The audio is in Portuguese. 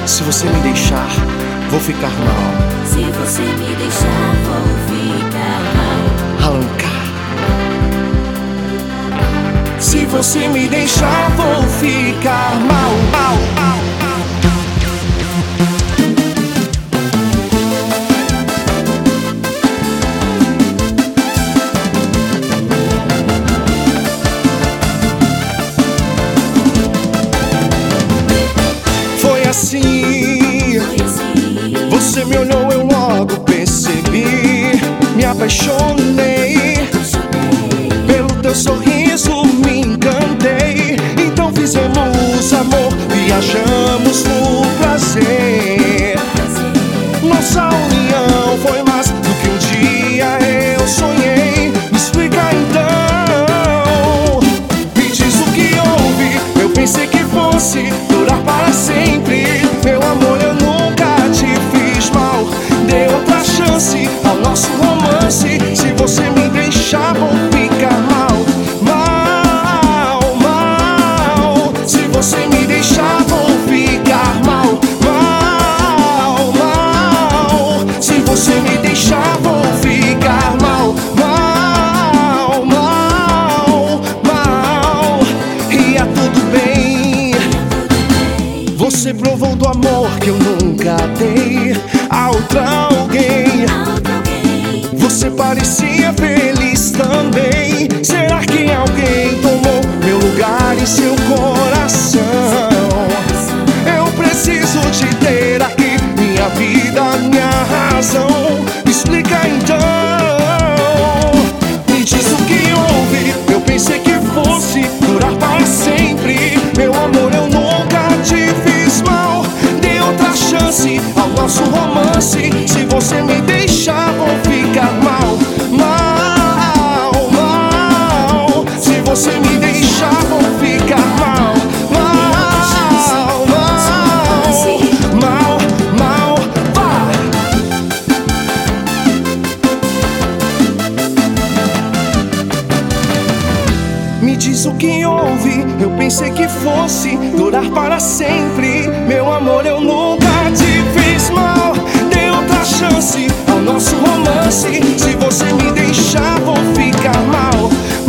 Se você me deixar, vou ficar mal. Se você me deixar, vou ficar mal. Alencar. Se você me deixar, vou ficar mal, mal, mal. Foi assim, você me olhou, eu logo percebi. Me apaixonei pelo teu sorriso, me encantei. Então fizemos amor, viajamos no prazer. Nossa união foi mais do que um dia eu sonhei. Me explica então, me diz o que houve. Eu pensei que fosse durar para sempre. Meu amor, eu nunca te fiz mal. Dê outra chance ao nosso romance. Se você me deixar, vou ficar mal, mal, mal. Se você me deixar, vou ficar mal, mal, mal. Se você me deixar, vou ficar mal, mal, mal, mal. E é tudo bem. Você provou do amor que eu nunca dei a outra alguém. Você parecia feliz também. Será que alguém tomou meu lugar em seu coração? Eu preciso te ter aqui, minha vida, minha razão. Me explica então, me diz o que houve. Eu pensei que fosse durar para sempre. Meu amor, eu nunca te fiz mal. Dê outra chance ao nosso romance. Se você me deixar, vou ficar mal, mal, mal. Se você me deixar, vou ficar mal, mal, mal, mal, mal, vai. Me diz o que houve. Eu pensei que fosse durar para sempre. Meu amor, eu nunca te fiz mal. Dê outra chance ao nosso romance. Se você me deixar, vou ficar mal,